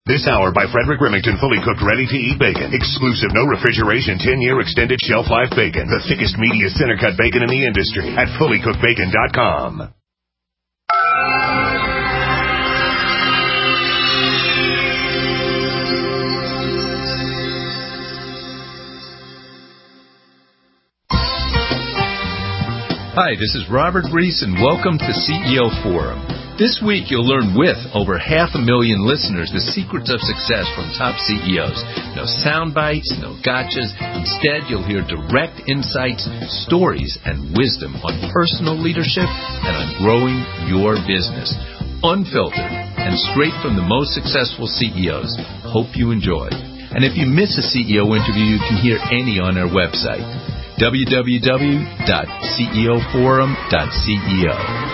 This hour by Frederick Remington, fully cooked, ready-to-eat bacon. Exclusive, no refrigeration, 10-year extended shelf life bacon. The thickest, meatiest, center-cut bacon in the industry at fullycookedbacon.com. Hi, this is Robert Reese, and welcome to CEO Forum. This week, you'll learn with over 500,000 listeners the secrets of success from top CEOs. No sound bites, no gotchas. Instead, you'll hear direct insights, stories, and wisdom on personal leadership and on growing your business. Unfiltered and straight from the most successful CEOs. Hope you enjoy. And if you miss a CEO interview, you can hear any on our website, www.ceoforum.co.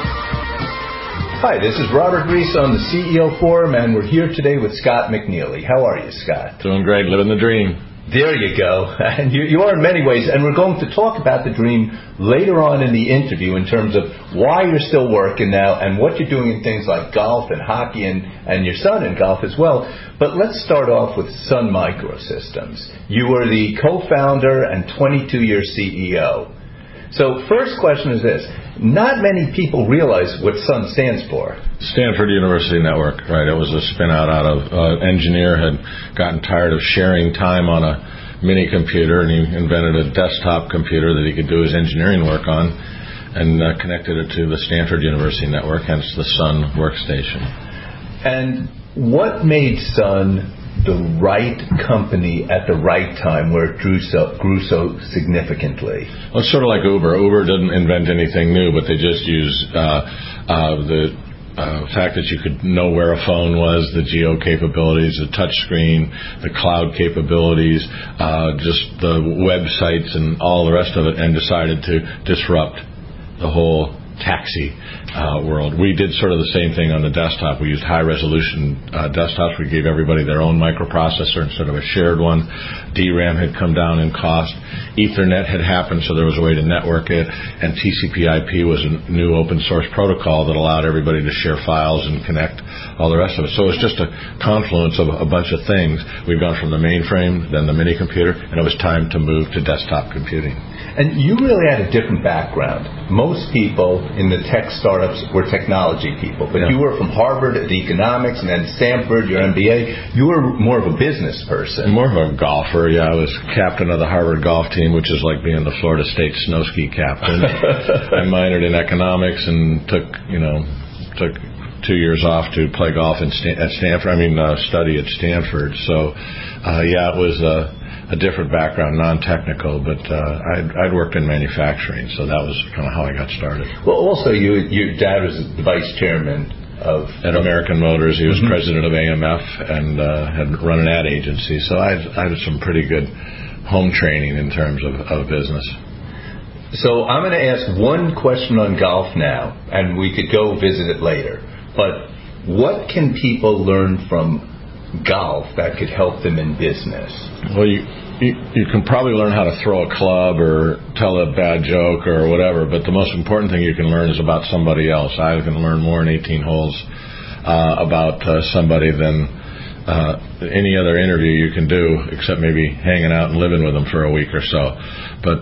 Hi, this is Robert Reese on the CEO Forum, and we're here today with Scott McNeely. How are you, Scott? Doing great, living the dream. There you go. And you are in many ways, and we're going to talk about the dream later on in the interview in terms of why you're still working now and what you're doing in things like golf and hockey and your son in golf as well. But let's start off with Sun Microsystems. You were the co-founder and 22-year CEO. So first question is this. Not many people realize what Sun stands for. Stanford University Network, right? It was a spin out of engineer had gotten tired of sharing time on a mini computer, and he invented a desktop computer that he could do his engineering work on, and connected it to the Stanford University Network, hence the Sun workstation. And what made Sun the right company at the right time where it grew so significantly? Well, it's sort of like Uber. Uber didn't invent anything new, but they just used the fact that you could know where a phone was, the geo capabilities, the touch screen, the cloud capabilities, just the websites and all the rest of it, and decided to disrupt the whole taxi world. We did sort of the same thing on the desktop. We used high-resolution desktops. We gave everybody their own microprocessor instead of a shared one. DRAM had come down in cost. Ethernet had happened, so there was a way to network it. And TCP/IP was a new open-source protocol that allowed everybody to share files and connect all the rest of it. So it was just a confluence of a bunch of things. We've gone from the mainframe, then the mini-computer, and it was time to move to desktop computing. And you really had a different background. Most people in the tech startups were technology people, but you were from Harvard at economics and then Stanford, your MBA. You were more of a business person. More of a golfer, yeah. I was captain of the Harvard golf team, which is like being the Florida State snow ski captain. I minored in economics and took 2 years off to play golf at Stanford. Study at Stanford. So, it was a different background, non-technical, but I'd worked in manufacturing, so that was kind of how I got started. Well, also, your dad was the vice chairman at American Motors. He was president of AMF and had run an ad agency, so I had some pretty good home training in terms of business. So I'm going to ask one question on golf now, and we could go visit it later. But what can people learn from golf that could help them in business? Well, you can probably learn how to throw a club or tell a bad joke or whatever, but the most important thing you can learn is about somebody else. I can learn more in 18 holes about somebody than any other interview you can do, except maybe hanging out and living with them for a week or so. But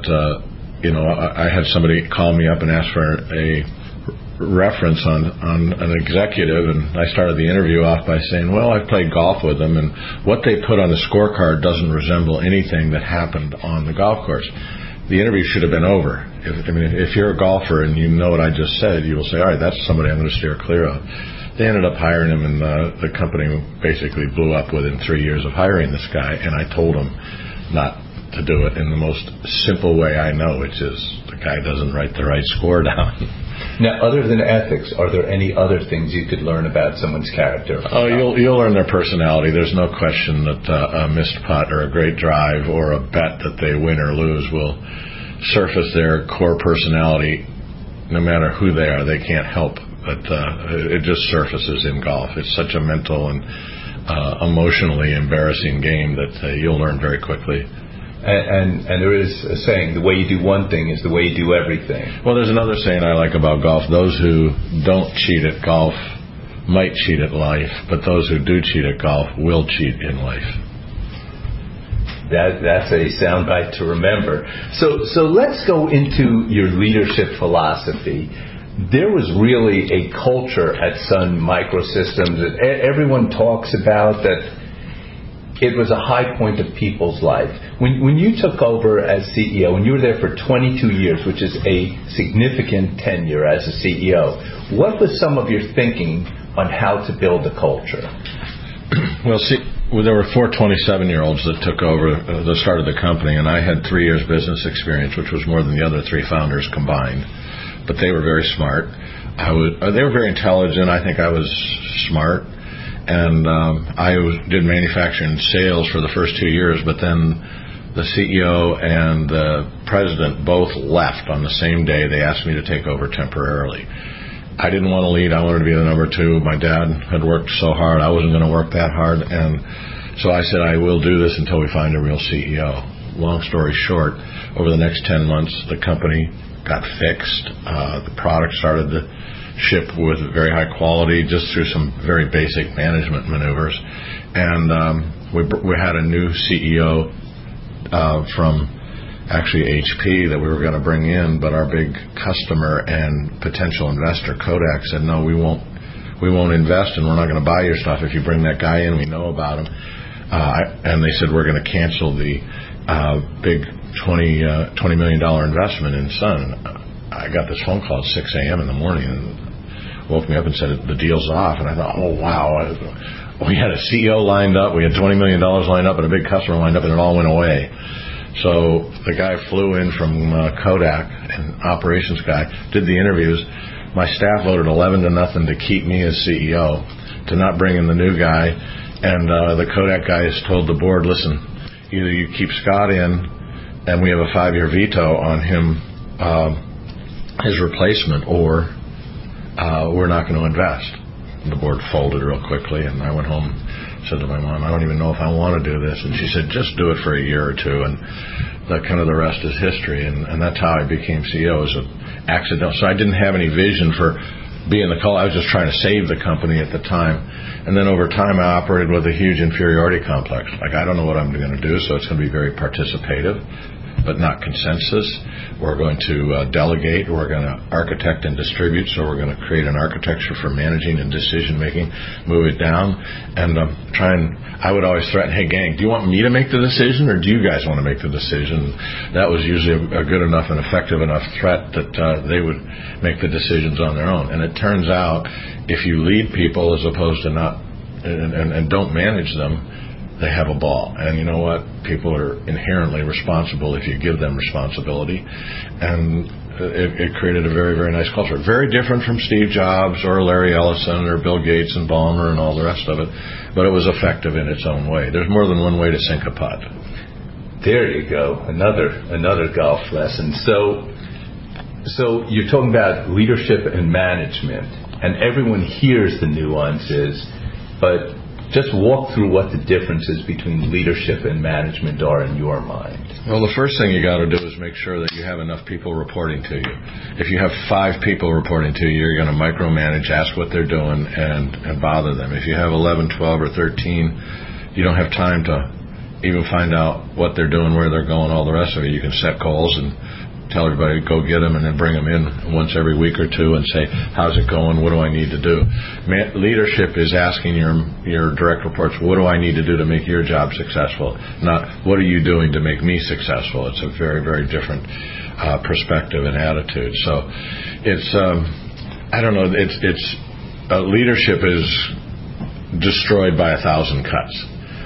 I had somebody call me up and ask for a reference on an executive, and I started the interview off by saying, well, I've played golf with them, and what they put on the scorecard doesn't resemble anything that happened on the golf course. The interview should have been over. If you're a golfer and you know what I just said, you will say, all right, that's somebody I'm going to steer clear of. They ended up hiring him, and the company basically blew up within 3 years of hiring this guy, and I told him not to do it in the most simple way I know, which is the guy doesn't write the right score down. Now, other than ethics, are there any other things you could learn about someone's character? Oh, you'll learn their personality. There's no question that a missed putt or a great drive or a bet that they win or lose will surface their core personality. No matter who they are, they can't help but it just surfaces in golf. It's such a mental and emotionally embarrassing game that you'll learn very quickly. And there is a saying, the way you do one thing is the way you do everything. Well, there's another saying I like about golf. Those who don't cheat at golf might cheat at life, but those who do cheat at golf will cheat in life. That's a soundbite to remember. So let's go into your leadership philosophy. There was really a culture at Sun Microsystems that everyone talks about, that it was a high point of people's life. When you took over as CEO, and you were there for 22 years, which is a significant tenure as a CEO, what was some of your thinking on how to build a culture? Well, there were 4 27-year-olds that took over, that started the company, and I had 3 years business experience, which was more than the other 3 founders combined. But they were very smart. They were very intelligent. I think I was smart. And I did manufacturing and sales for the first 2 years, but then the CEO and the president both left on the same day. They asked me to take over temporarily. I didn't want to lead. I wanted to be the number 2. My dad had worked so hard. I wasn't going to work that hard. And so I said, I will do this until we find a real CEO. Long story short, over the next 10 months, the company got fixed. The product started to ship with very high quality, just through some very basic management maneuvers. And we had a new CEO from actually HP that we were going to bring in, but our big customer and potential investor, Kodak, said, no, we won't invest, and we're not going to buy your stuff if you bring that guy in. We know about him. And they said, we're going to cancel the big $20 million investment in Sun. I got this phone call at 6 a.m. in the morning and woke me up and said, the deal's off. And I thought, oh, wow. We had a CEO lined up. We had $20 million lined up and a big customer lined up, and it all went away. So the guy flew in from Kodak, an operations guy, did the interviews. My staff voted 11-0 to keep me as CEO, to not bring in the new guy. And the Kodak guys told the board, listen, either you keep Scott in and we have a 5-year veto on him, his replacement, or we're not going to invest. And the board folded real quickly, and I went home, said to my mom, I don't even know if I want to do this. And she said, just do it for a year or 2, and the rest is history. And that's how I became CEO, as an accident. So I didn't have any vision for being the call. I was just trying to save the company at the time. And then over time, I operated with a huge inferiority complex. Like, I don't know what I'm going to do, so it's going to be very participative, but not consensus. We're going to delegate. We're going to architect and distribute. So we're going to create an architecture for managing and decision-making, move it down, and I would always threaten, hey, gang, do you want me to make the decision, or do you guys want to make the decision? That was usually a good enough and effective enough threat that they would make the decisions on their own. And it turns out, if you lead people as opposed to not, and don't manage them, they have a ball. And you know what? People are inherently responsible if you give them responsibility. And it created a very, very nice culture. Very different from Steve Jobs or Larry Ellison or Bill Gates and Ballmer and all the rest of it. But it was effective in its own way. There's more than one way to sink a putt. There you go. Another golf lesson. So you're talking about leadership and management, and everyone hears the nuances, but just walk through what the differences between leadership and management are in your mind. Well, the first thing you got to do is make sure that you have enough people reporting to you. If you have 5 people reporting to you, you're going to micromanage, ask what they're doing, and bother them. If you have 11, 12, or 13, you don't have time to even find out what they're doing, where they're going, all the rest of it. You can set goals and tell everybody to go get them, and then bring them in once every week or 2 and say, how's it going? What do I need to do? Leadership is asking your direct reports, what do I need to do to make your job successful? Not, what are you doing to make me successful? It's a very, very different perspective and attitude. So it's, I don't know, it's leadership is destroyed by 1,000 cuts.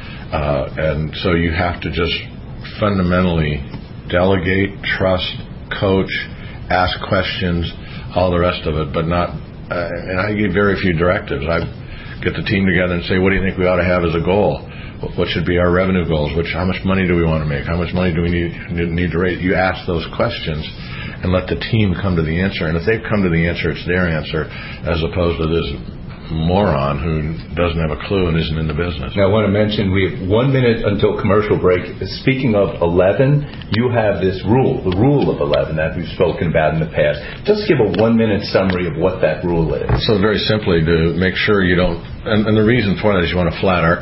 And so you have to just fundamentally delegate, trust, coach, ask questions, all the rest of it, but not, and I give very few directives. I get the team together and say, what do you think we ought to have as a goal? What should be our revenue goals? How much money do we want to make? How much money do we need to raise? You ask those questions and let the team come to the answer. And if they've come to the answer, it's their answer, as opposed to this moron who doesn't have a clue and isn't in the business. Now, I want to mention we have 1 minute until commercial break. Speaking of 11, you have this rule, the rule of 11 that we've spoken about in the past. Just give a 1 minute summary of what that rule is. So very simply, to make sure you don't, and the reason for that is you want a flat org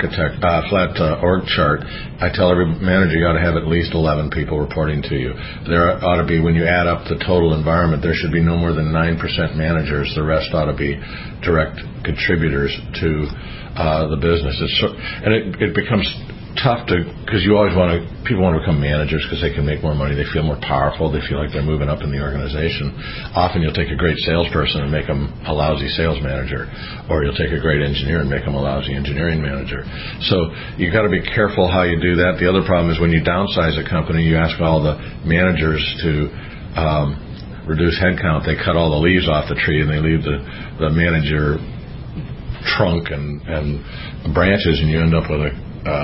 chart. I tell every manager you ought to have at least 11 people reporting to you. There ought to be, when you add up the total environment, there should be no more than 9% managers. The rest ought to be direct contributors to the business. It becomes tough because you always people want to become managers because they can make more money. They feel more powerful. They feel like they're moving up in the organization. Often you'll take a great salesperson and make them a lousy sales manager, or you'll take a great engineer and make them a lousy engineering manager. So you got to be careful how you do that. The other problem is when you downsize a company, you ask all the managers to reduce headcount. They cut all the leaves off the tree and they leave the manager trunk and branches, and you end up with a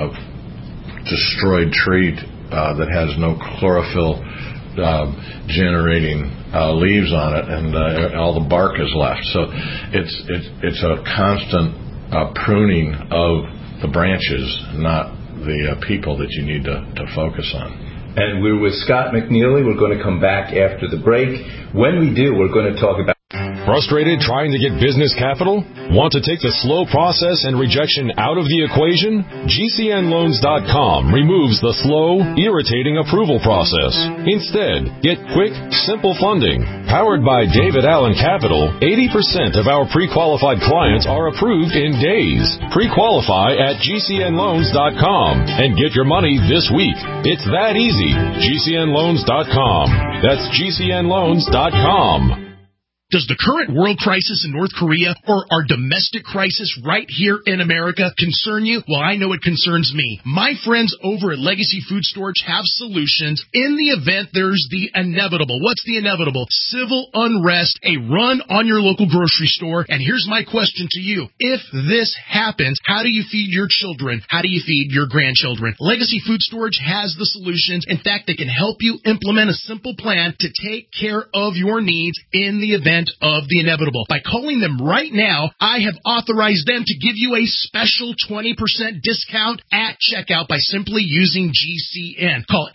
destroyed tree that has no chlorophyll generating leaves on it, and all the bark is left. So it's a constant pruning of the branches, not the people that you need to focus on. And we're with Scott McNeely. We're going to come back after the break. When we do, we're going to talk about... Frustrated trying to get business capital? Want to take the slow process and rejection out of the equation? GCNloans.com removes the slow, irritating approval process. Instead, get quick, simple funding. Powered by David Allen Capital, 80% of our pre-qualified clients are approved in days. Pre-qualify at GCNloans.com and get your money this week. It's that easy. GCNloans.com. That's GCNloans.com. Does the current world crisis in North Korea or our domestic crisis right here in America concern you? Well, I know it concerns me. My friends over at Legacy Food Storage have solutions in the event there's the inevitable. What's the inevitable? Civil unrest, a run on your local grocery store. And here's my question to you. If this happens, how do you feed your children? How do you feed your grandchildren? Legacy Food Storage has the solutions. In fact, they can help you implement a simple plan to take care of your needs in the event of the inevitable. By calling them right now, I have authorized them to give you a special 20% discount at checkout by simply using GCN. Call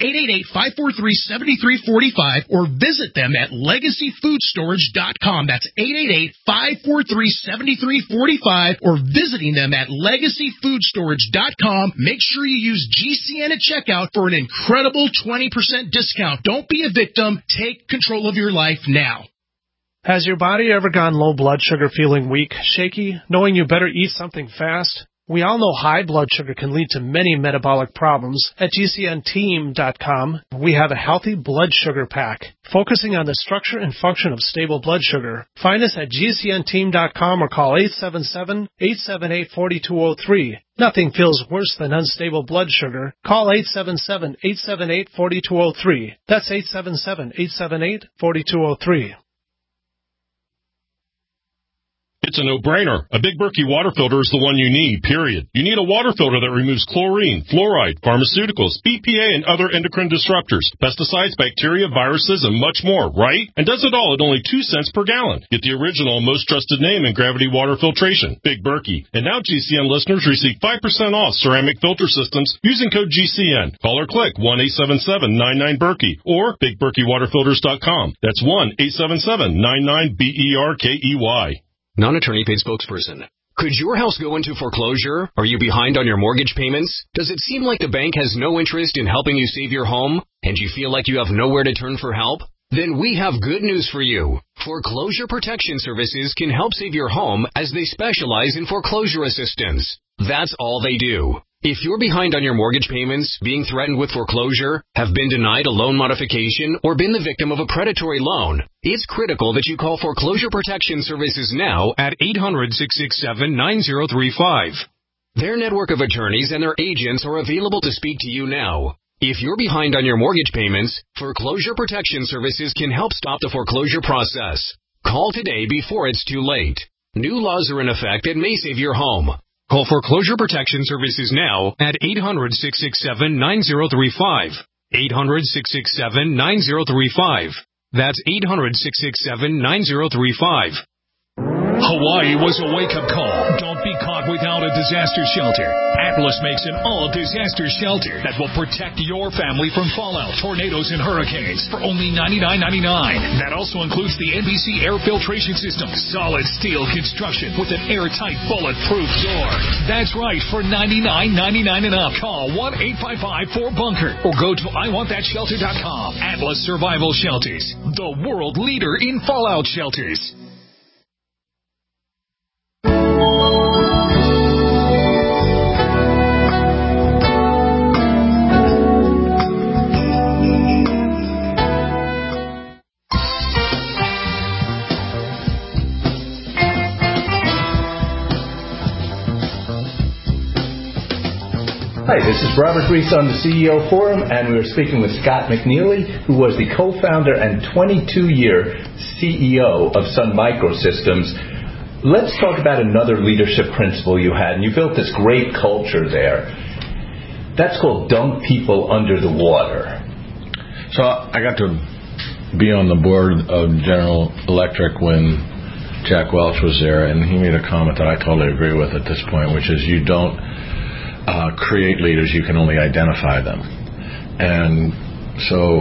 888-543-7345 or visit them at legacyfoodstorage.com. That's 888-543-7345 or visiting them at legacyfoodstorage.com. Make sure you use GCN at checkout for an incredible 20% discount. Don't be a victim. Take control of your life now. Has your body ever gone low blood sugar, feeling weak, shaky, knowing you better eat something fast? We all know high blood sugar can lead to many metabolic problems. At GCNteam.com, we have a healthy blood sugar pack, focusing on the structure and function of stable blood sugar. Find us at GCNteam.com or call 877-878-4203. Nothing feels worse than unstable blood sugar. Call 877-878-4203. That's 877-878-4203. It's a no-brainer. A Big Berkey water filter is the one you need, period. You need a water filter that removes chlorine, fluoride, pharmaceuticals, BPA, and other endocrine disruptors, pesticides, bacteria, viruses, and much more, right? And does it all at only 2 cents per gallon. Get the original, most trusted name in gravity water filtration, Big Berkey. And now GCN listeners receive 5% off ceramic filter systems using code GCN. Call or click 1-877-99-BERKEY or BigBerkeyWaterFilters.com. That's 1-877-99-BERKEY. Non-attorney paid spokesperson. Could your house go into foreclosure? Are you behind on your mortgage payments? Does it seem like the bank has no interest in helping you save your home? And you feel like you have nowhere to turn for help? Then we have good news for you. Foreclosure Protection Services can help save your home as they specialize in foreclosure assistance. That's all they do. If you're behind on your mortgage payments, being threatened with foreclosure, have been denied a loan modification, or been the victim of a predatory loan, it's critical that you call Foreclosure Protection Services now at 800-667-9035. Their network of attorneys and their agents are available to speak to you now. If you're behind on your mortgage payments, Foreclosure Protection Services can help stop the foreclosure process. Call today before it's too late. New laws are in effect that may save your home. Call Foreclosure Protection Services now at 800-667-9035. 800-667-9035. That's 800-667-9035. Hawaii was a wake-up call. Don't be caught without a disaster shelter. Atlas makes an all-disaster shelter that will protect your family from fallout, tornadoes, and hurricanes for only $99.99. That also includes the NBC air filtration system, solid steel construction with an airtight, bulletproof door. That's right, for $99.99 and up. Call 1-855-4BUNKER or go to IWantThatShelter.com. Atlas Survival Shelters, the world leader in fallout shelters. Hi, this is Robert Reese on the CEO Forum, and we're speaking with Scott McNeely, who was the co-founder and 22-year CEO of Sun Microsystems. Let's talk about another leadership principle you had, and you built this great culture there. That's called dunk people under the water. So I got to be on the board of General Electric when Jack Welch was there, and he made a comment that I totally agree with at this point, which is you don't create leaders, you can only identify them. And so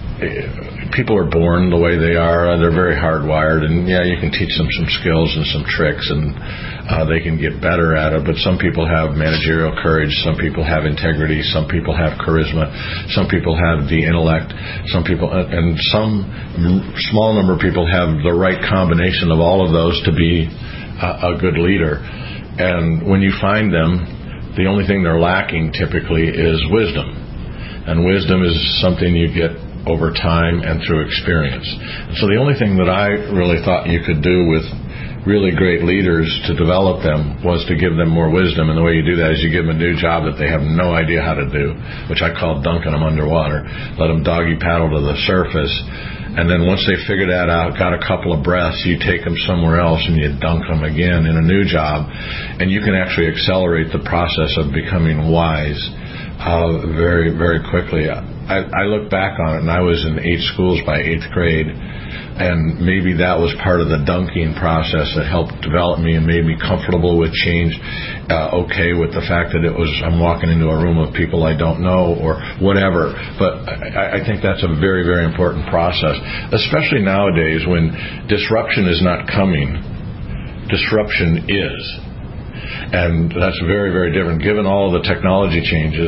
people are born the way they are. They're very hardwired, and yeah, you can teach them some skills and some tricks, and they can get better at it. But some people have managerial courage, some people have integrity, some people have charisma, some people have the intellect, some people, and some small number of people have the right combination of all of those to be a good leader. And when you find them, the only thing they're lacking typically is wisdom. And wisdom is something you get over time and through experience. And so the only thing that I really thought you could do with really great leaders to develop them was to give them more wisdom. And the way you do that is you give them a new job that they have no idea how to do, which I call dunking them underwater. Let them doggy paddle to the surface. And then once they figure that out, got a couple of breaths, you take them somewhere else and you dunk them again in a new job. And you can actually accelerate the process of becoming wise very, very quickly. I look back on it, and I was in 8 schools by 8th grade. And maybe that was part of the dunking process that helped develop me and made me comfortable with change, okay with the fact that I'm walking into a room of people I don't know or whatever. But I think that's a very, very important process, especially nowadays when disruption is not coming, disruption is. And that's very, very different. Given all of the technology changes,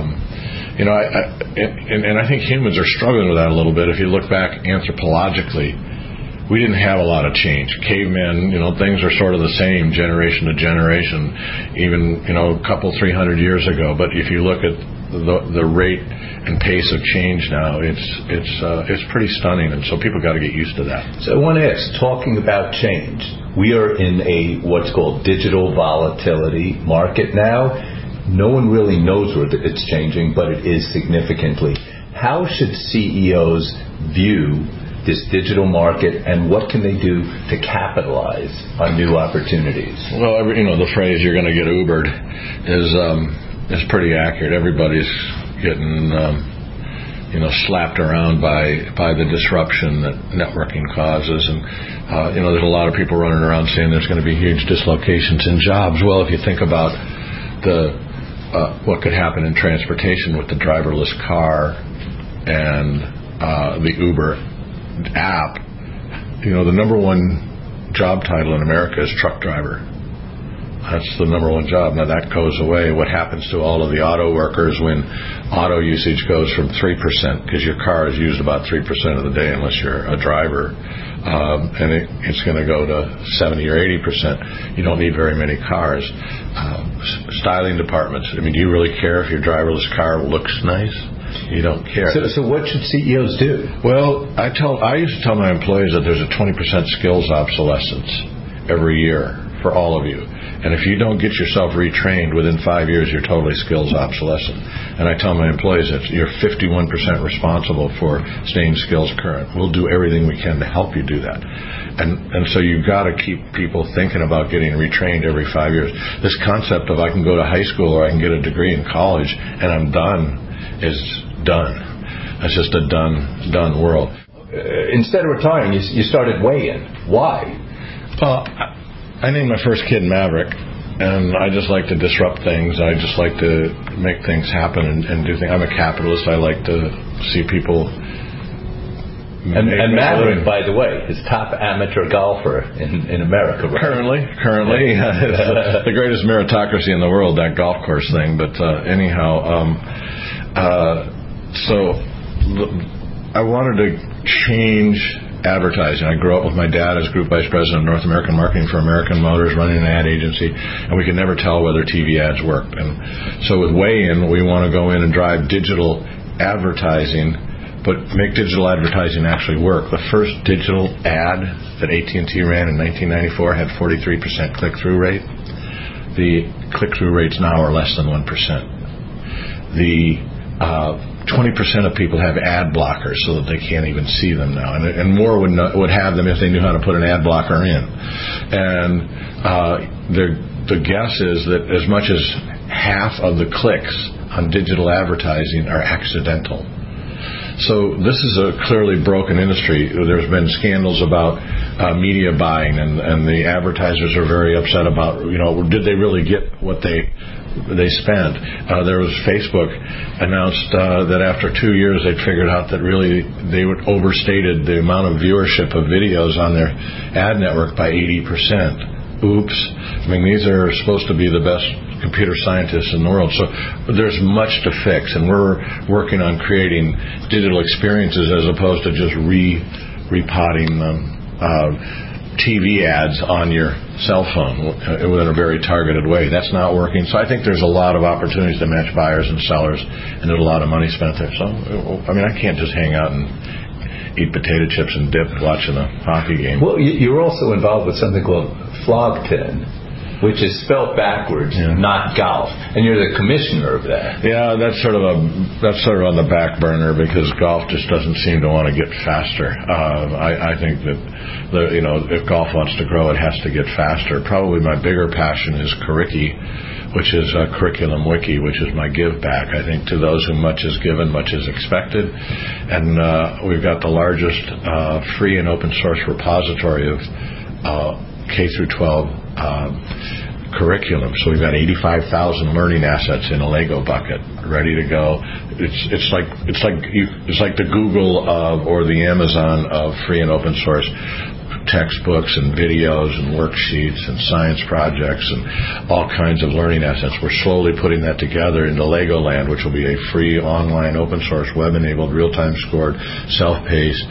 I think humans are struggling with that a little bit. If you look back anthropologically, we didn't have a lot of change. Cavemen, things are sort of the same generation to generation, even, a couple, 300 years ago. But if you look at the rate and pace of change now, it's pretty stunning. And so people got to get used to that. So I want to ask, talking about change, we are in what's called digital volatility market now. No one really knows where it's changing, but it is significantly. How should CEOs view this digital market, and what can they do to capitalize on new opportunities? Well, the phrase "you're going to get Ubered" is pretty accurate. Everybody's getting slapped around by the disruption that networking causes, and there's a lot of people running around saying there's going to be huge dislocations in jobs. Well, if you think about what could happen in transportation with the driverless car and the Uber app, the number one job title in America is truck driver. That's the number one job. Now that goes away. What happens to all of the auto workers when auto usage goes from 3%, because your car is used about 3% of the day unless you're a driver, and it's going to go to 70 or 80%. You don't need very many cars. Styling departments. Do you really care if your driverless car looks nice? You don't care. So what should CEOs do? Well, I used to tell my employees that there's a 20% skills obsolescence every year for all of you. And if you don't get yourself retrained within 5 years, you're totally skills obsolescent. And I tell my employees that you're 51% responsible for staying skills current. We'll do everything we can to help you do that. And so you've got to keep people thinking about getting retrained every 5 years. This concept of I can go to high school or I can get a degree in college and I'm done is done. It's just a done world. Instead of retiring, you started weighing. Why? I named my first kid Maverick, and I just like to disrupt things. I just like to make things happen and do things. I'm a capitalist. I like to see people. And Maverick, by the way, is top amateur golfer in America. Right? Currently, it's the greatest meritocracy in the world, that golf course thing. But anyhow, so I wanted to change advertising. I grew up with my dad as Group Vice President of North American Marketing for American Motors, running an ad agency, and we could never tell whether TV ads worked. And so with Weigh-In, we want to go in and drive digital advertising, but make digital advertising actually work. The first digital ad that AT&T ran in 1994 had 43% click-through rate. The click-through rates now are less than 1%. The 20% of people have ad blockers so that they can't even see them now, and more would have them if they knew how to put an ad blocker in. And the guess is that as much as half of the clicks on digital advertising are accidental. So this is a clearly broken industry. There's been scandals about media buying, and the advertisers are very upset about, did they really get what they spent? There was Facebook announced that after 2 years they'd figured out that really they overstated the amount of viewership of videos on their ad network by 80%. Oops. I mean, these are supposed to be the best computer scientists in the world. So there's much to fix, and we're working on creating digital experiences as opposed to just repotting TV ads on your cell phone in a very targeted way. That's not working. So I think there's a lot of opportunities to match buyers and sellers, and there's a lot of money spent there. So, I mean, I can't just hang out and eat potato chips and dip watching a hockey game. Well, you're also involved with something called Flogton, which is spelled backwards, not golf, and you're the commissioner of that. Yeah, that's sort of on the back burner because golf just doesn't seem to want to get faster. I think that if golf wants to grow, it has to get faster. Probably my bigger passion is Curriki, which is a curriculum wiki, which is my give back. I think to those whom much is given, much is expected, and we've got the largest free and open source repository of K through 12 curriculum. So we've got 85,000 learning assets in a Lego bucket, ready to go. It's like the Google or the Amazon of free and open source textbooks and videos and worksheets and science projects and all kinds of learning assets. We're slowly putting that together into Legoland, which will be a free online open source web-enabled, real-time scored, self-paced,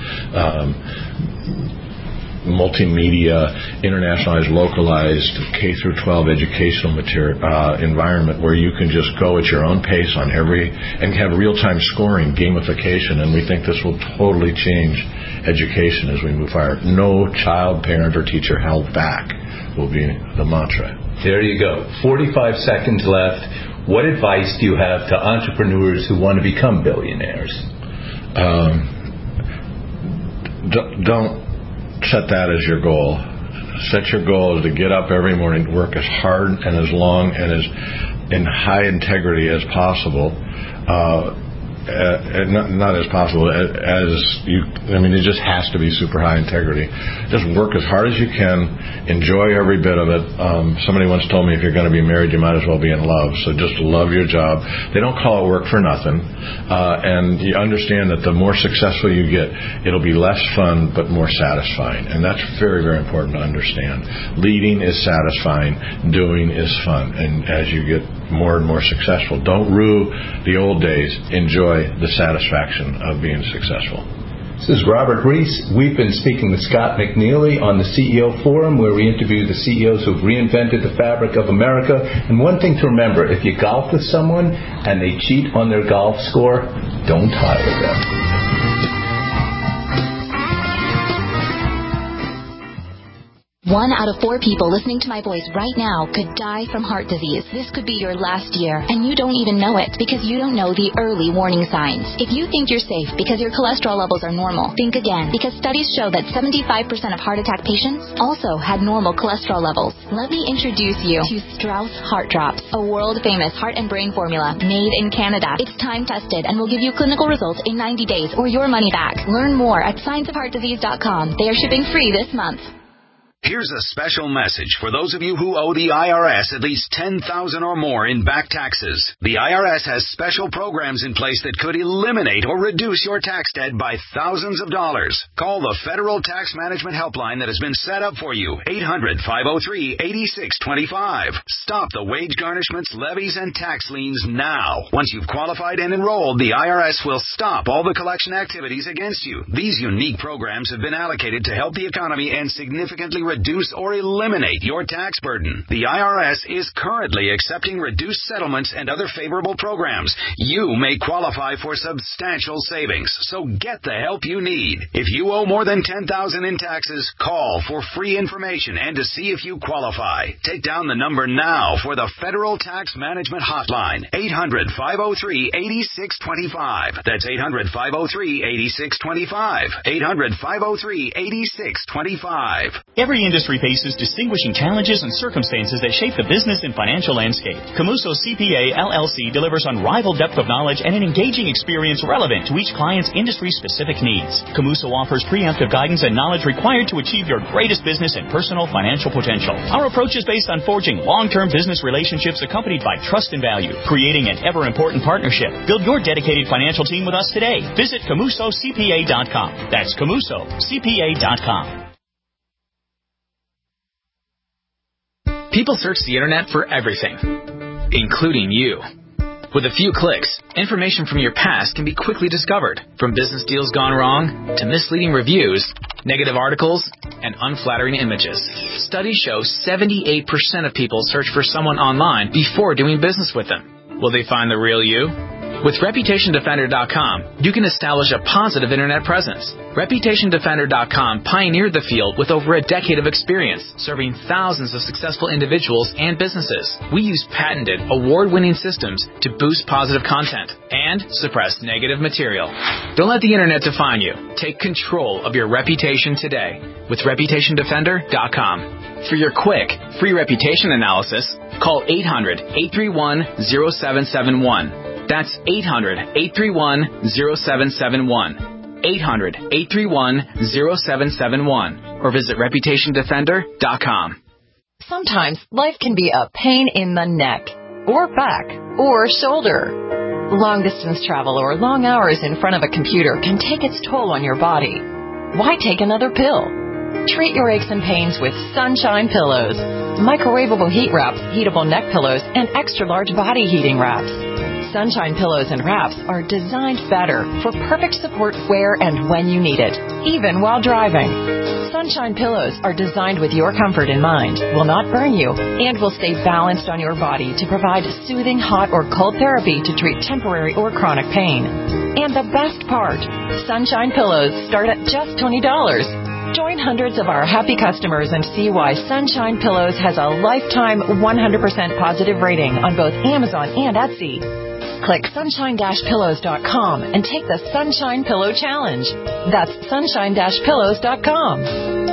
multimedia, internationalized, localized K through 12 educational material environment where you can just go at your own pace on and have real-time scoring, gamification, and we think this will totally change education as we move forward. No child, parent, or teacher held back will be the mantra. There you go. 45 seconds left. What advice do you have to entrepreneurs who want to become billionaires? Don't set that as your goal. Set your goal as to get up every morning, work as hard and as long and as in high integrity as possible. Not as possible as you. I mean, it just has to be super high integrity. Just work as hard as you can. Enjoy every bit of it. Somebody once told me if you're going to be married, you might as well be in love. So just love your job. They don't call it work for nothing. And you understand that the more successful you get, it'll be less fun but more satisfying. And that's very, very important to understand. Leading is satisfying. Doing is fun. And as you get more and more successful, don't rue the old days. Enjoy the satisfaction of being successful. This is Robert Reese. We've been speaking with Scott McNealy on the CEO Forum, where we interview the CEOs who've reinvented the fabric of America. And one thing to remember, if you golf with someone and they cheat on their golf score, don't hire them. 1 out of 4 people listening to my voice right now could die from heart disease. This could be your last year, and you don't even know it because you don't know the early warning signs. If you think you're safe because your cholesterol levels are normal, think again, because studies show that 75% of heart attack patients also had normal cholesterol levels. Let me introduce you to Strauss Heart Drops, a world-famous heart and brain formula made in Canada. It's time-tested and will give you clinical results in 90 days or your money back. Learn more at scienceofheartdisease.com. They are shipping free this month. Here's a special message for those of you who owe the IRS at least $10,000 or more in back taxes. The IRS has special programs in place that could eliminate or reduce your tax debt by thousands of dollars. Call the Federal Tax Management Helpline that has been set up for you, 800-503-8625. Stop the wage garnishments, levies, and tax liens now. Once you've qualified and enrolled, the IRS will stop all the collection activities against you. These unique programs have been allocated to help the economy and significantly reduce or eliminate your tax burden. The IRS is currently accepting reduced settlements and other favorable programs. You may qualify for substantial savings, so get the help you need. If you owe more than $10,000 in taxes, call for free information and to see if you qualify. Take down the number now for the Federal Tax Management Hotline, 800-503-8625. That's 800-503-8625. 800-503-8625. Every industry faces distinguishing challenges and circumstances that shape the business and financial landscape. Camuso CPA LLC delivers unrivaled depth of knowledge and an engaging experience relevant to each client's industry-specific needs. Camuso offers preemptive guidance and knowledge required to achieve your greatest business and personal financial potential. Our approach is based on forging long-term business relationships accompanied by trust and value, creating an ever-important partnership. Build your dedicated financial team with us today. Visit CamusoCPA.com. That's CamusoCPA.com. People search the internet for everything, including you. With a few clicks, information from your past can be quickly discovered, from business deals gone wrong to misleading reviews, negative articles, and unflattering images. Studies show 78% of people search for someone online before doing business with them. Will they find the real you? With ReputationDefender.com, you can establish a positive internet presence. ReputationDefender.com pioneered the field with over a decade of experience, serving thousands of successful individuals and businesses. We use patented, award-winning systems to boost positive content and suppress negative material. Don't let the internet define you. Take control of your reputation today with ReputationDefender.com. For your quick, free reputation analysis, call 800-831-0771. That's 800-831-0771. 800-831-0771. Or visit ReputationDefender.com. Sometimes life can be a pain in the neck, or back, or shoulder. Long-distance travel or long hours in front of a computer can take its toll on your body. Why take another pill? Treat your aches and pains with Sunshine Pillows. Microwavable heat wraps, heatable neck pillows, and extra-large body heating wraps. Sunshine Pillows and Wraps are designed better for perfect support where and when you need it, even while driving. Sunshine Pillows are designed with your comfort in mind, will not burn you, and will stay balanced on your body to provide soothing hot or cold therapy to treat temporary or chronic pain. And the best part, Sunshine Pillows start at just $20. Join hundreds of our happy customers and see why Sunshine Pillows has a lifetime 100% positive rating on both Amazon and Etsy. Click sunshine-pillows.com and take the Sunshine Pillow Challenge. That's sunshine-pillows.com.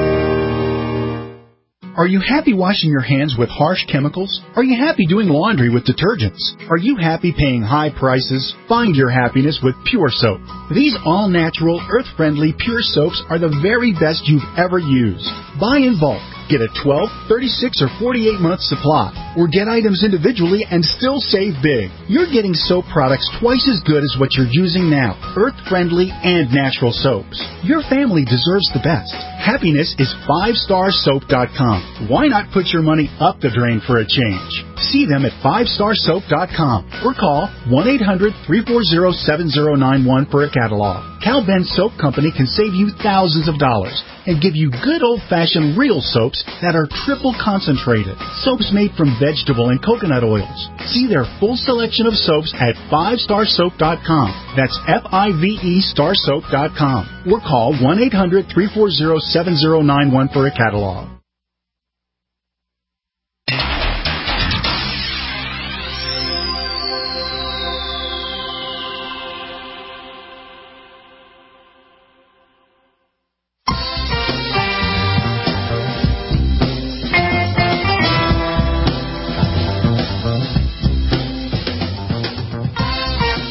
Are you happy washing your hands with harsh chemicals? Are you happy doing laundry with detergents? Are you happy paying high prices? Find your happiness with Pure Soap. These all-natural, earth-friendly Pure Soaps are the very best you've ever used. Buy in bulk. Get a 12, 36, or 48-month supply. Or get items individually and still save big. You're getting soap products twice as good as what you're using now. Earth-friendly and natural soaps. Your family deserves the best. Happiness is 5starsoap.com. Why not put your money up the drain for a change? See them at 5starsoap.com or call 1-800-340-7091 for a catalog. Cal Ben Soap Company can save you thousands of dollars and give you good old-fashioned real soaps that are triple concentrated. Soaps made from vegetable and coconut oils. See their full selection of soaps at 5starsoap.com. That's F-I-V-E starsoap.com. Or call 1-800-340-7091 for a catalog.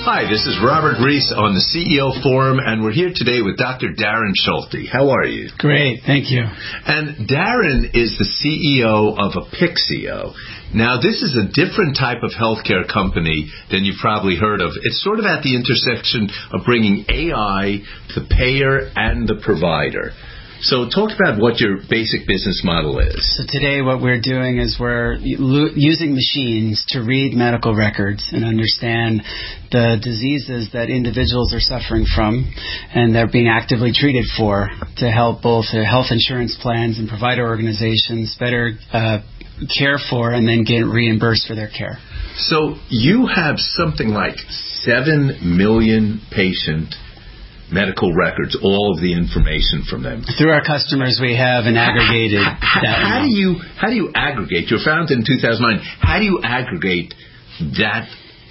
Hi, this is Robert Reese on the CEO Forum, and we're here today with Dr. Darren Schulte. How are you? Great, thank you. And Darren is the CEO of Apixio. Now, this is a different type of healthcare company than you've probably heard of. It's sort of at the intersection of bringing AI to the payer and the provider. So talk about what your basic business model is. So today what we're doing is we're using machines to read medical records and understand the diseases that individuals are suffering from and they're being actively treated for to help both the health insurance plans and provider organizations better care for and then get reimbursed for their care. So you have something like 7 million patient medical records, all of the information from them. Through our customers, we have an aggregated How do you aggregate? You're founded in 2009. How do you aggregate that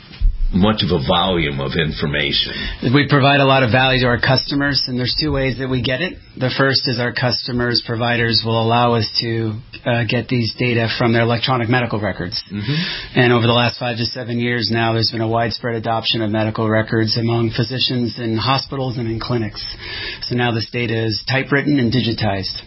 much of a volume of information? We provide a lot of value to our customers, and there's two ways that we get it. The first is our customers, providers, will allow us to get these data from their electronic medical records. Mm-hmm. And over the last 5 to 7 years now, there's been a widespread adoption of medical records among physicians in hospitals and in clinics. So now this data is typewritten and digitized.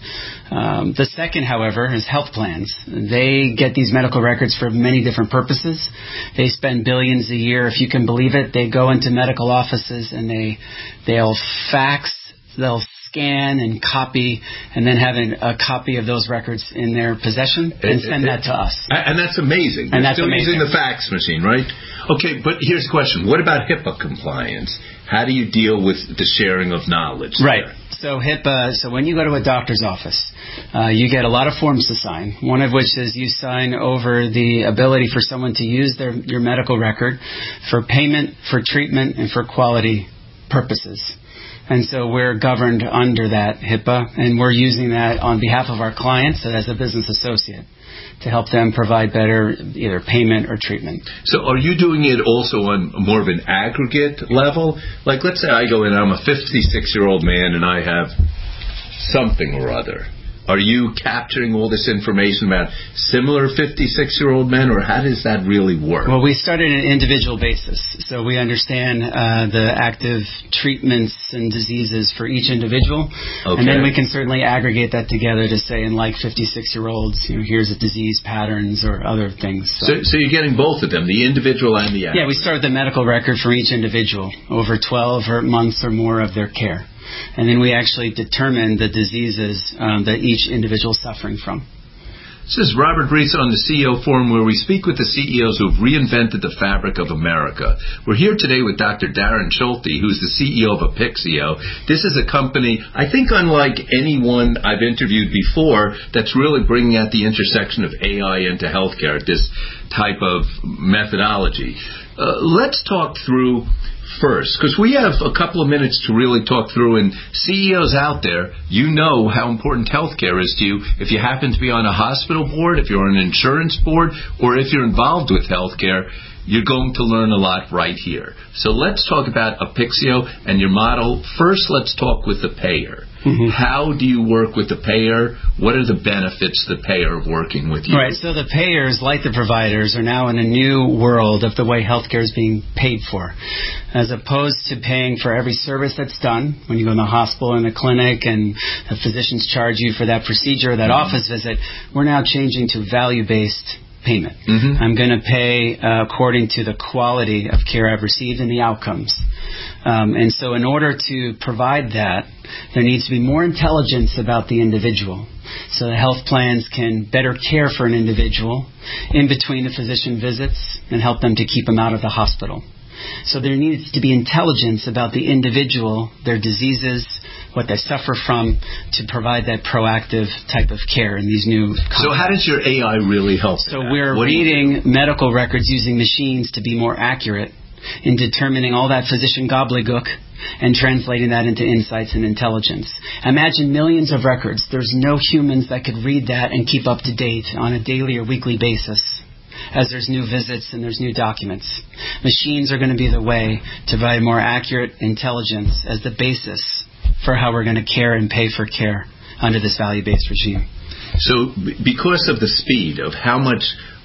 The second, however, is health plans. They get these medical records for many different purposes. They spend billions a year. If you can believe it, they go into medical offices and they'll fax, they'll scan and copy, and then have a copy of those records in their possession and send that to us. And that's amazing. And They're that's still amazing. using the fax machine, right? Okay, but here's the question. What about HIPAA compliance? How do you deal with the sharing of knowledge? Right. There? So HIPAA, so when you go to a doctor's office, you get a lot of forms to sign, one of which is you sign over the ability for someone to use your medical record for payment, for treatment, and for quality purposes. And so we're governed under that HIPAA, and we're using that on behalf of our clients as a business associate to help them provide better either payment or treatment. So are you doing it also on more of an aggregate level? Like, let's say I go in, I'm a 56-year-old man, and I have something or other. Are you capturing all this information about similar 56-year-old men, or how does that really work? Well, we start on an individual basis. So we understand the active treatments and diseases for each individual. Okay. And then we can certainly aggregate that together to say, in like 56-year-olds, here's the disease patterns or other things. So you're getting both of them, the individual and the active? Yeah, we start with the medical record for each individual over 12 months or more of their care. And then we actually determine the diseases that each individual is suffering from. This is Robert Reese on the CEO Forum, where we speak with the CEOs who have reinvented the fabric of America. We're here today with Dr. Darren Schulte, who's the CEO of Apixio. This is a company, I think unlike anyone I've interviewed before, that's really bringing out the intersection of AI into healthcare, this type of methodology. Let's talk through first, because we have a couple of minutes to really talk through, and CEOs out there, you know how important healthcare is to you. If you happen to be on a hospital board, if you're on an insurance board, or if you're involved with healthcare, you're going to learn a lot right here. So let's talk about Apixio and your model. First, let's talk with the payer. Mm-hmm. How do you work with the payer? What are the benefits to the payer of working with you? Right, so the payers, like the providers, are now in a new world of the way healthcare is being paid for. As opposed to paying for every service that's done, when you go in the hospital and the clinic and the physicians charge you for that procedure or that office visit, we're now changing to value-based payment. Mm-hmm. I'm going to pay according to the quality of care I've received and the outcomes. And so in order to provide that, there needs to be more intelligence about the individual. So the health plans can better care for an individual in between the physician visits and help them to keep them out of the hospital. So there needs to be intelligence about the individual, their diseases, what they suffer from, to provide that proactive type of care in these new contexts. So how does your AI really help? So we're reading medical records using machines to be more accurate in determining all that physician gobbledygook and translating that into insights and intelligence. Imagine millions of records. There's no humans that could read that and keep up to date on a daily or weekly basis, as there's new visits and there's new documents. Machines are going to be the way to provide more accurate intelligence as the basis for how we're going to care and pay for care under this value-based regime. So because of the speed of how much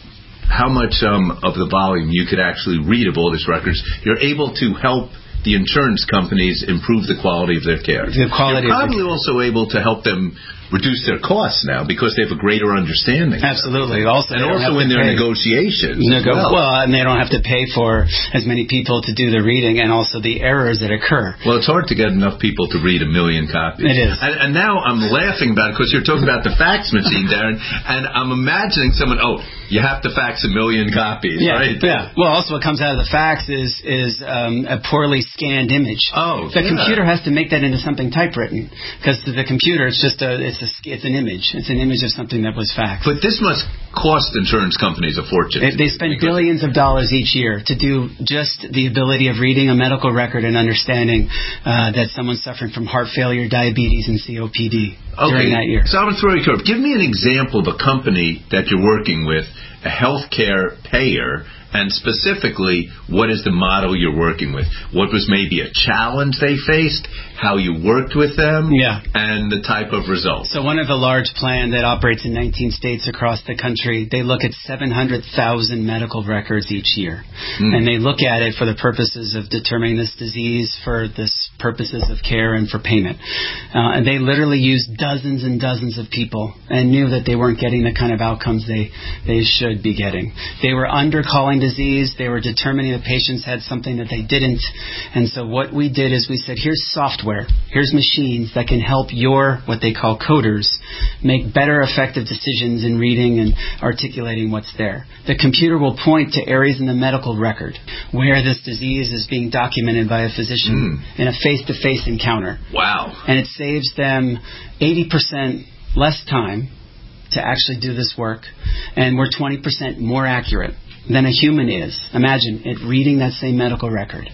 how much of the volume you could actually read of all these records, you're able to help the insurance companies improve the quality of their care. The quality. You're probably also able to help them reduce their costs now because they have a greater understanding. Absolutely. Also in their negotiations. Well, and they don't have to pay for as many people to do the reading, and also the errors that occur. Well, it's hard to get enough people to read 1 million copies. It is. And now I'm laughing about it because you're talking about the fax machine, Darren, and I'm imagining someone, you have to fax 1 million copies, right? Yeah. Well, also what comes out of the fax is a poorly scanned image. The computer has to make that into something typewritten, because the computer, it's an image. It's an image of something that was faxed. But this must cost insurance companies a fortune. They spend billions of dollars each year to do just the ability of reading a medical record and understanding that someone's suffering from heart failure, diabetes, and COPD during that year. So I'm going to throw you a curve. Give me an example of a company that you're working with, a healthcare payer, and specifically, what is the model you're working with? What was maybe a challenge they faced, how you worked with them, and the type of results? So one of the large plan that operates in 19 states across the country, they look at 700,000 medical records each year. And they look at it for the purposes of determining this disease, for the purposes of care, and for payment. And they literally used dozens and dozens of people and knew that they weren't getting the kind of outcomes they should be getting. They were undercalling disease. They were determining that patients had something that they didn't. And so what we did is we said, here's software, here's machines that can help your, what they call coders, make better effective decisions in reading and articulating what's there. The computer will point to areas in the medical record where this disease is being documented by a physician in a face-to-face encounter. Wow. And it saves them 80% less time to actually do this work, and we're 20% more accurate than a human is. Imagine it reading that same medical record.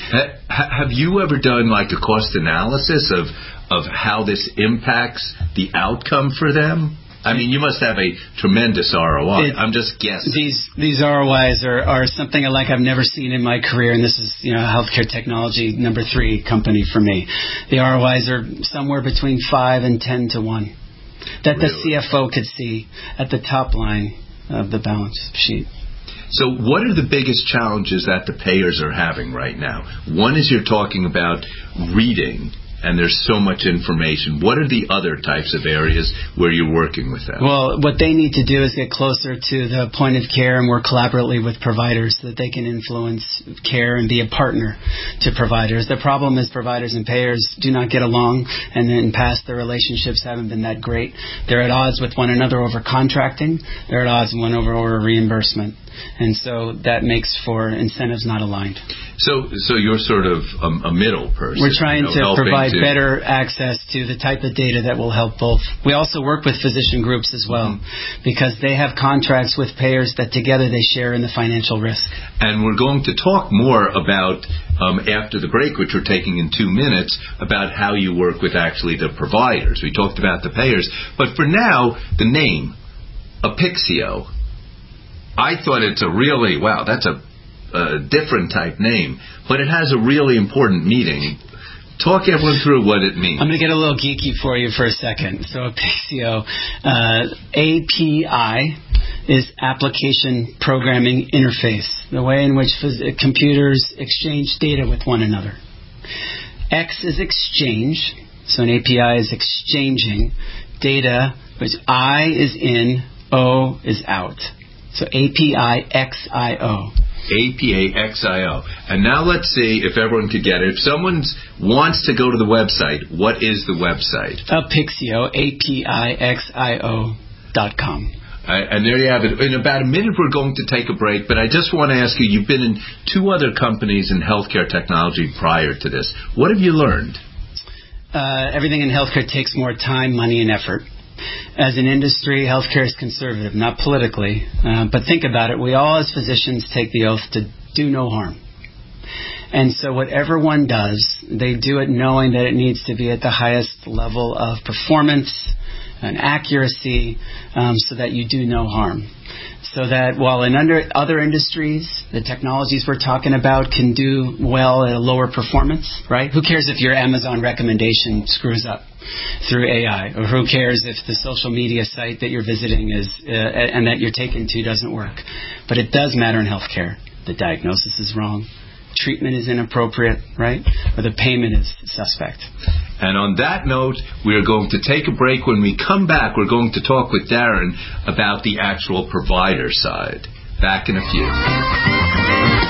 Have you ever done like a cost analysis of how this impacts the outcome for them? I mean, you must have a tremendous ROI. I'm just guessing. These ROIs are something like I've never seen in my career, and this is healthcare technology number 3 company for me. The ROIs are somewhere between 5 and 10 to 1 that the CFO could see at the top line of the balance sheet. So what are the biggest challenges that the payers are having right now? One is you're talking about reading, and there's so much information. What are the other types of areas where you're working with them? Well, what they need to do is get closer to the point of care and work collaboratively with providers so that they can influence care and be a partner to providers. The problem is providers and payers do not get along, and in the past their relationships haven't been that great. They're at odds with one another over contracting. They're at odds with one over reimbursement. And so that makes for incentives not aligned. So you're sort of a middle person. We're trying to provide better access to the type of data that will help both. We also work with physician groups as well, because they have contracts with payers that together they share in the financial risk. And we're going to talk more about, after the break, which we're taking in 2 minutes, about how you work with actually the providers. We talked about the payers. But for now, the name, Apixio. I thought it's that's a different type name, but it has a really important meaning. Talk everyone through what it means. I'm going to get a little geeky for you for a second. So Apixio, API is Application Programming Interface, the way in which computers exchange data with one another. X is exchange, so an API is exchanging data, which I is in, O is out. So API-XIO. API-XIO. And now let's see if everyone could get it. If someone wants to go to the website, what is the website? Apixio, APIXIO.com. And there you have it. In about a minute, we're going to take a break, but I just want to ask you, you've been in 2 other companies in healthcare technology prior to this. What have you learned? Everything in healthcare takes more time, money, and effort. As an industry, healthcare is conservative, not politically. But think about it. We all as physicians take the oath to do no harm. And so whatever one does, they do it knowing that it needs to be at the highest level of performance, and accuracy so that you do no harm. So that while in other industries, the technologies we're talking about can do well at a lower performance, right? Who cares if your Amazon recommendation screws up through AI? Or who cares if the social media site that you're visiting and that you're taken to doesn't work? But it does matter in healthcare. The diagnosis is wrong. Treatment is inappropriate, right? Or the payment is suspect. And on that note, we are going to take a break. When we come back, we're going to talk with Darren about the actual provider side. Back in a few.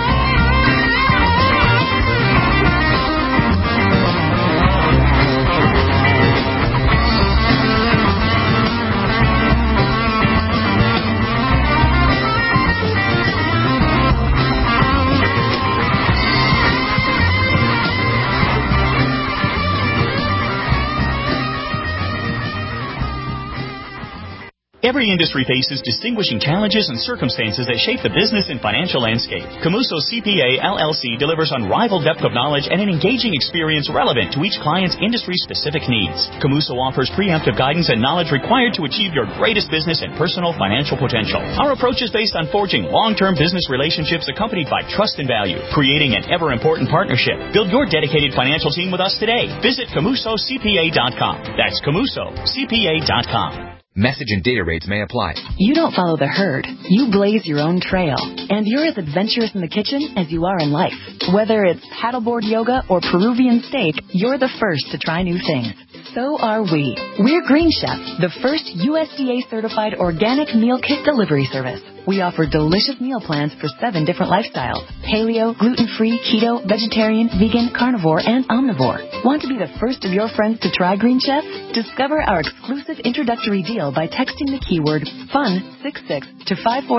Every industry faces distinguishing challenges and circumstances that shape the business and financial landscape. Camuso CPA LLC delivers unrivaled depth of knowledge and an engaging experience relevant to each client's industry-specific needs. Camuso offers preemptive guidance and knowledge required to achieve your greatest business and personal financial potential. Our approach is based on forging long-term business relationships accompanied by trust and value, creating an ever-important partnership. Build your dedicated financial team with us today. Visit CamusoCPA.com. That's CamusoCPA.com. Message and data rates may apply. You don't follow the herd. You blaze your own trail. And you're as adventurous in the kitchen as you are in life. Whether it's paddleboard yoga or Peruvian steak, you're the first to try new things. So are we. We're Green Chef, the first USDA-certified organic meal kit delivery service. We offer delicious meal plans for 7 different lifestyles: paleo, gluten-free, keto, vegetarian, vegan, carnivore, and omnivore. Want to be the first of your friends to try Green Chef? Discover our exclusive introductory deal by texting the keyword FUN66 to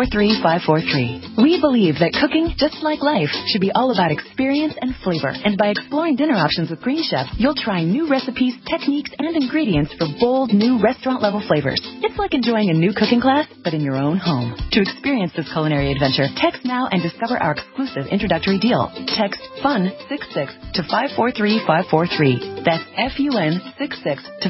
543543. We believe that cooking, just like life, should be all about experience and flavor. And by exploring dinner options with Green Chef, you'll try new recipes, techniques, and ingredients for bold, new restaurant-level flavors. It's like enjoying a new cooking class, but in your own home. To experience this culinary adventure, text now and discover our exclusive introductory deal. Text FUN66 to 543543. That's FUN66 to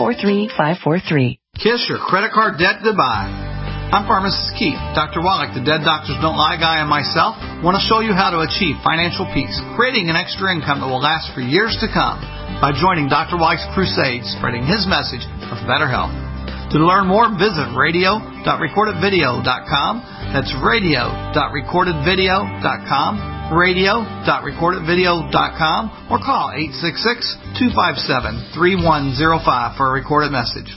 543543. Kiss your credit card debt goodbye. I'm Pharmacist Keith. Dr. Wallach, the Dead Doctors Don't Lie guy, and myself want to show you how to achieve financial peace, creating an extra income that will last for years to come by joining Dr. Wallach's crusade, spreading his message of better health. To learn more, visit radio.recordedvideo.com. That's radio.recordedvideo.com, radio.recordedvideo.com, or call 866-257-3105 for a recorded message.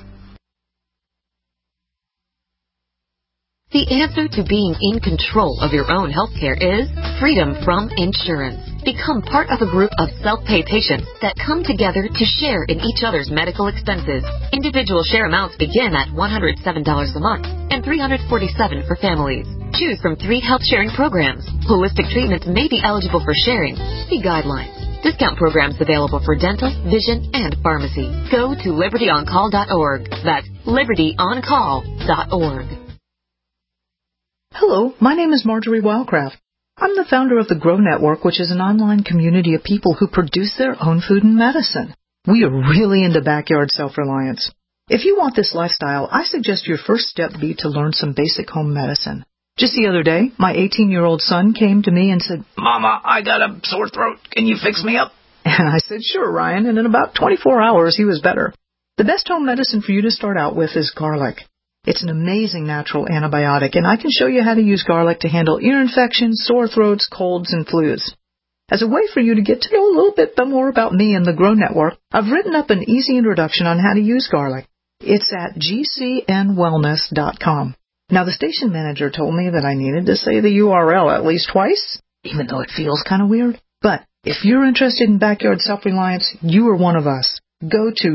The answer to being in control of your own healthcare is freedom from insurance. Become part of a group of self-pay patients that come together to share in each other's medical expenses. Individual share amounts begin at $107 a month and $347 for families. Choose from 3 health-sharing programs. Holistic treatments may be eligible for sharing. See guidelines. Discount programs available for dental, vision, and pharmacy. Go to libertyoncall.org. That's libertyoncall.org. Hello, my name is Marjorie Wildcraft. I'm the founder of the Grow Network, which is an online community of people who produce their own food and medicine. We are really into backyard self-reliance. If you want this lifestyle, I suggest your first step be to learn some basic home medicine. Just the other day, my 18-year-old son came to me and said, "Mama, I got a sore throat. Can you fix me up?" And I said, "Sure, Ryan," and in about 24 hours, he was better. The best home medicine for you to start out with is garlic. It's an amazing natural antibiotic, and I can show you how to use garlic to handle ear infections, sore throats, colds, and flus. As a way for you to get to know a little bit more about me and the Grow Network, I've written up an easy introduction on how to use garlic. It's at gcnwellness.com. Now, the station manager told me that I needed to say the URL at least twice, even though it feels kind of weird. But if you're interested in backyard self-reliance, you are one of us. Go to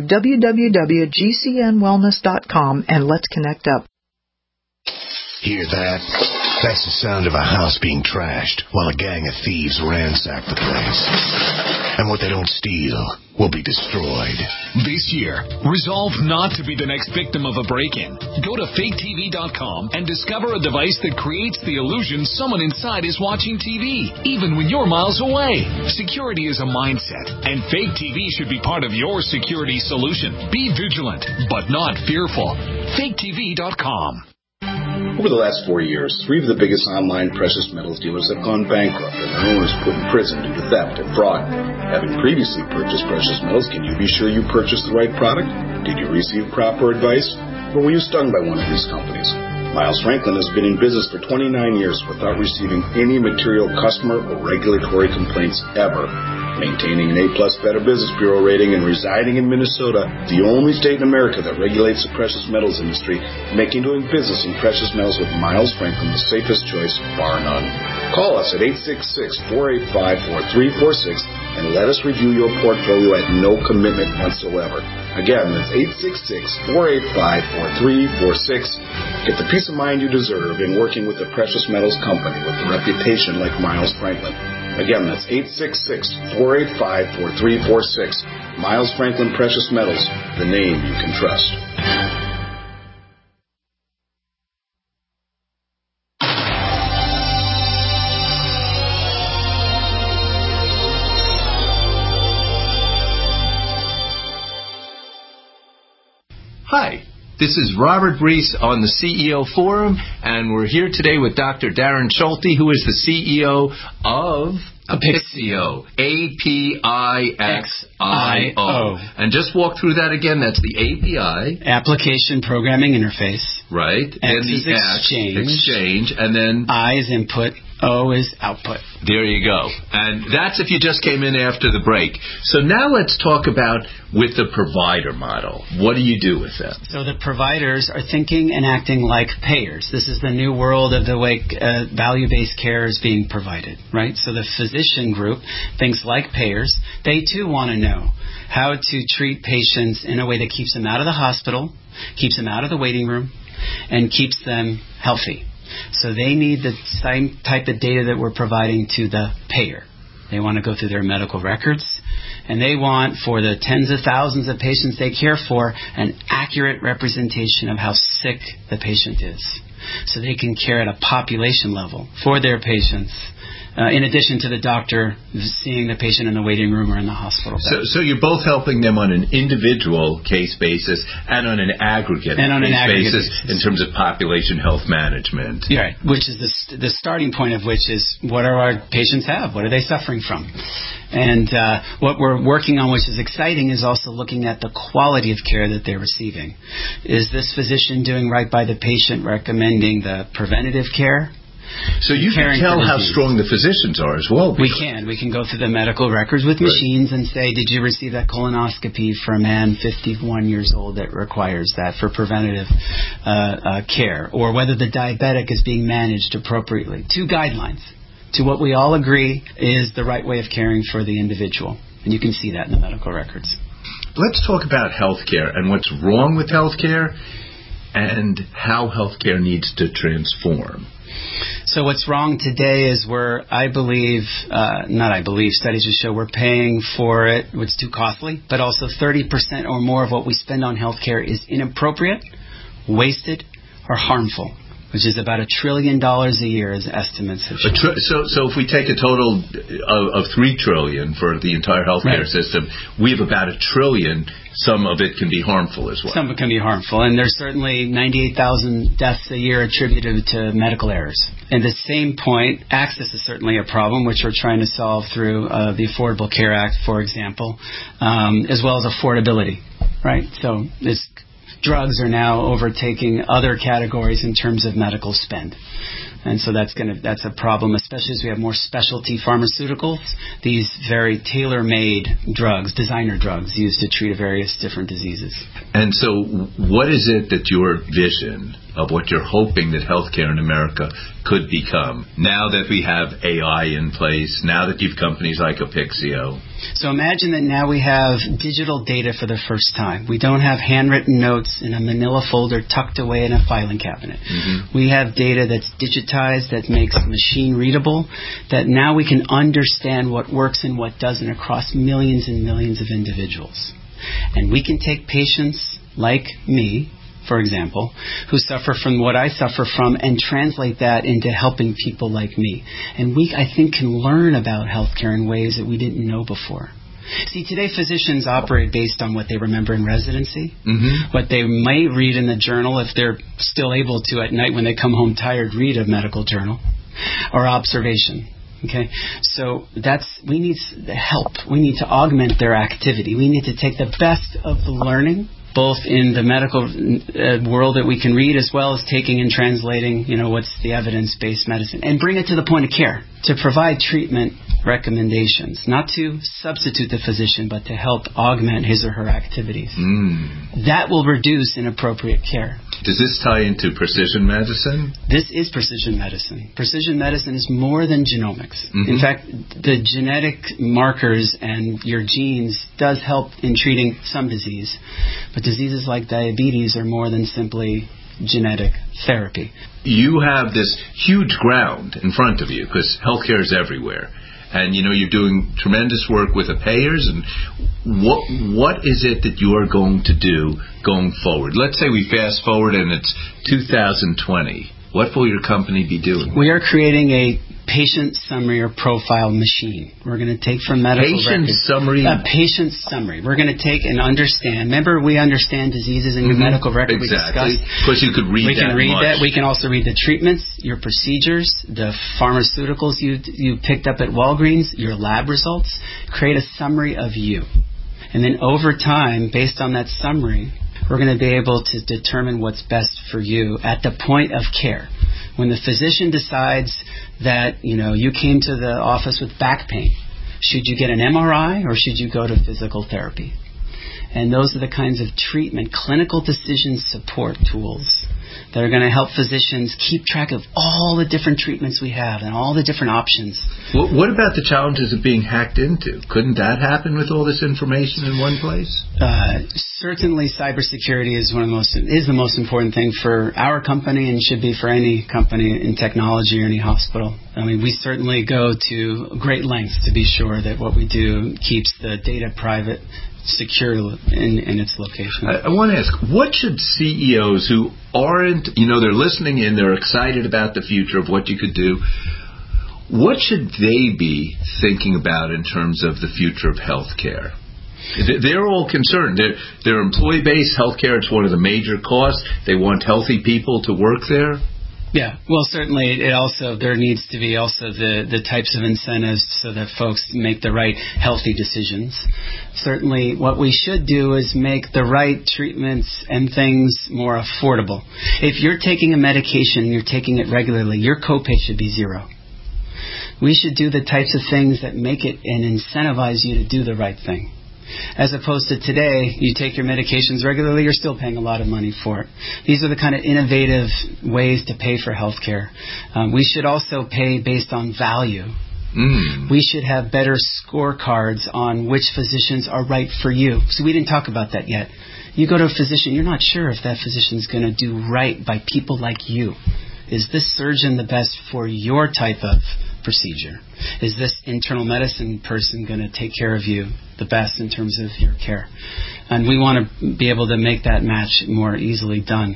www.gcnwellness.com and let's connect up. Hear that? That's the sound of a house being trashed while a gang of thieves ransack the place. And what they don't steal will be destroyed. This year, resolve not to be the next victim of a break-in. Go to faketv.com and discover a device that creates the illusion someone inside is watching TV, even when you're miles away. Security is a mindset, and Fake TV should be part of your security solution. Be vigilant, but not fearful. faketv.com. Over the last 4 years, 3 of the biggest online precious metals dealers have gone bankrupt and their owners put in prison due to theft and fraud. Having previously purchased precious metals, can you be sure you purchased the right product? Did you receive proper advice? Or were you stung by one of these companies? Miles Franklin has been in business for 29 years without receiving any material customer or regulatory complaints ever. Maintaining an A-plus Better Business Bureau rating and residing in Minnesota, the only state in America that regulates the precious metals industry, making doing business in precious metals with Miles Franklin the safest choice, bar none. Call us at 866-485-4346 and let us review your portfolio at no commitment whatsoever. Again, that's 866-485-4346. Get the peace of mind you deserve in working with a precious metals company with a reputation like Miles Franklin. Again, that's 866-485-4346. Miles Franklin Precious Metals, the name you can trust. Hi, this is Robert Reese on the CEO Forum, and we're here today with Dr. Darren Schulte, who is the CEO of Apixio, A-P-I-X-I-O. And just walk through that again. That's the API. Application Programming Interface. Right. X and is the exchange. And then I is input. O is output. There you go. And that's if you just came in after the break. So now let's talk about with the provider model. What do you do with them? So the providers are thinking and acting like payers. This is the new world of the way value-based care is being provided, right? So the physician group thinks like payers. They too want to know how to treat patients in a way that keeps them out of the hospital, keeps them out of the waiting room, and keeps them healthy. So they need the same type of data that we're providing to the payer. They want to go through their medical records, and they want, for the tens of thousands of patients they care for, an accurate representation of how sick the patient is, so they can care at a population level for their patients, in addition to the doctor seeing the patient in the waiting room or in the hospital bed. So you're both helping them on an individual case basis and on an aggregate basis in terms of population health management. Right, which is the starting point of which is, what do our patients have? What are they suffering from? And what we're working on, which is exciting, is also looking at the quality of care that they're receiving. Is this physician doing right by the patient, recommending the preventative care? So you can tell how strong the physicians are as well. We can go through the medical records with machines and say, did you receive that colonoscopy for a man 51 years old that requires that for preventative care? Or whether the diabetic is being managed appropriately. 2 guidelines to what we all agree is the right way of caring for the individual. And you can see that in the medical records. Let's talk about healthcare and what's wrong with healthcare and how healthcare needs to transform. So what's wrong today is studies just show we're paying for it, it's too costly, but also 30% or more of what we spend on healthcare is inappropriate, wasted, or harmful, which is about $1 trillion a year as estimates have shown. So if we take a total of $3 trillion for the entire healthcare system, we have about $1 trillion. Some of it can be harmful as well. Some of it can be harmful, and there's certainly 98,000 deaths a year attributed to medical errors. At the same point, access is certainly a problem, which we're trying to solve through the Affordable Care Act, for example, as well as affordability, right? So drugs are now overtaking other categories in terms of medical spend. And so that's a problem, especially as we have more specialty pharmaceuticals, these very tailor-made drugs, designer drugs, used to treat various different diseases. And so what is it that your vision of what you're hoping that healthcare in America could become now that we have AI in place, now that you've companies like Apixio? So imagine that now we have digital data for the first time. We don't have handwritten notes in a manila folder tucked away in a filing cabinet. Mm-hmm. We have data that's digitized, that makes machine readable, that now we can understand what works and what doesn't across millions and millions of individuals. And we can take patients like me, for example, who suffer from what I suffer from and translate that into helping people like me. And we, I think, can learn about healthcare in ways that we didn't know before. See, today physicians operate based on what they remember in residency, what they may read in the journal if they're still able to at night when they come home tired read a medical journal, or observation. Okay, so we need help. We need to augment their activity. We need to take the best of the learning, both in the medical world that we can read, as well as taking and translating, what's the evidence-based medicine, and bring it to the point of care to provide treatment recommendations, not to substitute the physician, but to help augment his or her activities. That will reduce inappropriate care. Does this tie into precision medicine? This is precision medicine. Precision medicine is more than genomics. In fact, the genetic markers and your genes does help in treating some disease, but diseases like diabetes are more than simply genetic therapy. You have this huge ground in front of you because healthcare is everywhere. And, you're doing tremendous work with the payers. And what is it that you are going to do going forward? Let's say we fast forward and it's 2020. What will your company be doing? We are creating a patient summary or profile machine. We're going to take from medical records. A patient summary. We're going to take and understand. Remember, we understand diseases in your medical record. Exactly. We discussed. Because you could read that. We can also read the treatments, your procedures, the pharmaceuticals you picked up at Walgreens, your lab results. Create a summary of you. And then over time, based on that summary, we're going to be able to determine what's best for you at the point of care. When the physician decides that, you came to the office with back pain, should you get an MRI or should you go to physical therapy? And those are the kinds of treatment, clinical decision support tools that are going to help physicians keep track of all the different treatments we have and all the different options. What about the challenges of being hacked into? Couldn't that happen with all this information in one place? Certainly, cybersecurity is the most important thing for our company and should be for any company in technology or any hospital. I mean, we certainly go to great lengths to be sure that what we do keeps the data private, secure in its location. I want to ask, what should CEOs who aren't, they're listening in, they're excited about the future of what you could do, what should they be thinking about in terms of the future of healthcare? They're all concerned. They're employee-based healthcare. It's one of the major costs. They want healthy people to work there. Yeah, well, certainly there needs to be also the types of incentives so that folks make the right healthy decisions. Certainly what we should do is make the right treatments and things more affordable. If you're taking a medication and you're taking it regularly, your copay should be zero. We should do the types of things that make it and incentivize you to do the right thing. As opposed to today, you take your medications regularly, you're still paying a lot of money for it. These are the kind of innovative ways to pay for health care. We should also pay based on value. We should have better scorecards on which physicians are right for you. So we didn't talk about that yet. You go to a physician, you're not sure if that physician's going to do right by people like you. Is this surgeon the best for your type of procedure? Is this internal medicine person going to take care of you the best in terms of your care? And we want to be able to make that match more easily done.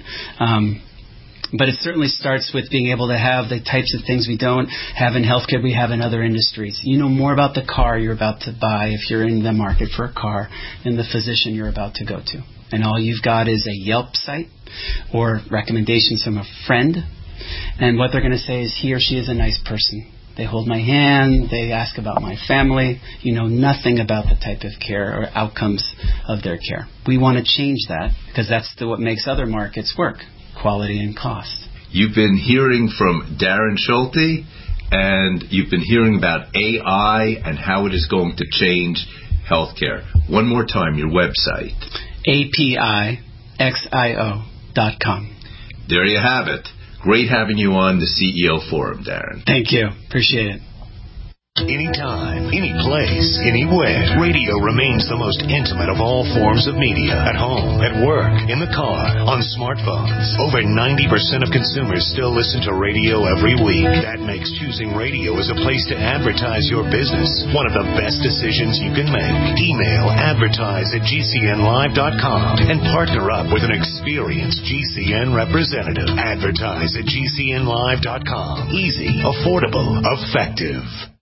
But it certainly starts with being able to have the types of things we don't have in healthcare we have in other industries. You know more about the car you're about to buy if you're in the market for a car than the physician you're about to go to. And all you've got is a Yelp site or recommendations from a friend. And what they're going to say is he or she is a nice person. They hold my hand. They ask about my family. You know nothing about the type of care or outcomes of their care. We want to change that because that's what makes other markets work, quality and cost. You've been hearing from Darren Schulte, and you've been hearing about AI and how it is going to change healthcare. One more time, your website. APIXIO.com. There you have it. Great having you on the CEO Forum, Darren. Thank you. Appreciate it. Anytime, any place, anywhere. Radio remains the most intimate of all forms of media. At home, at work, in the car, on smartphones. Over 90% of consumers still listen to radio every week. That makes choosing radio as a place to advertise your business one of the best decisions you can make. Email advertise@gcnlive.com and partner up with an experienced GCN representative. Advertise@gcnlive.com. Easy, affordable, effective.